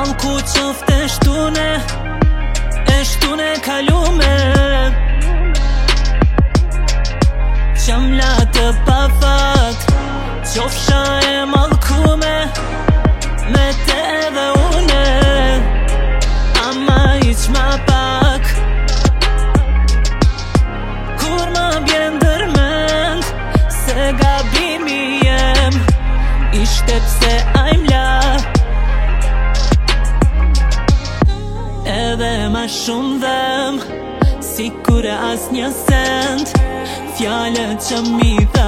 Malku qofte shtune kalume Qam latë pa fat Qofsha e malkume Me te edhe une Ama iq ma pak Kur ma bjen dërmend Se gabimi jem Ishte pse ajmla Edhe ma shumë dhem Si kur as një send Fjallët që mi tha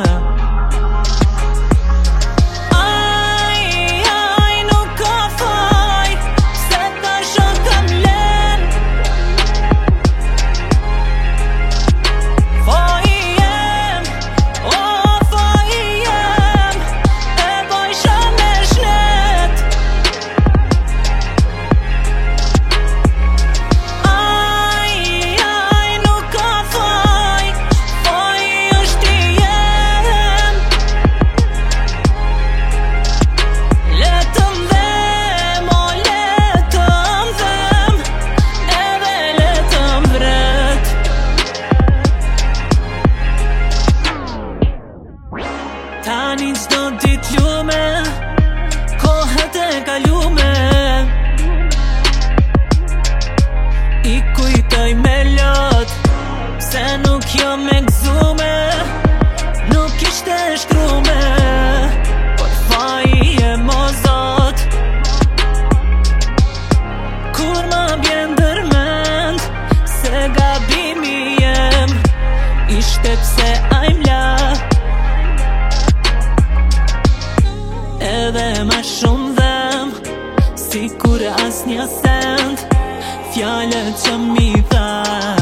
Tani qdo dit lume Kohët e kalume I kujtoj me lot Se nuk jo me gzume Nuk ishte shkrume Por faji e mozot Kur ma bjen dërmend Se gabimi jem Ishte pse ajmla Edhe ma shumë dhem Si kur as një send Fjallët që mi tha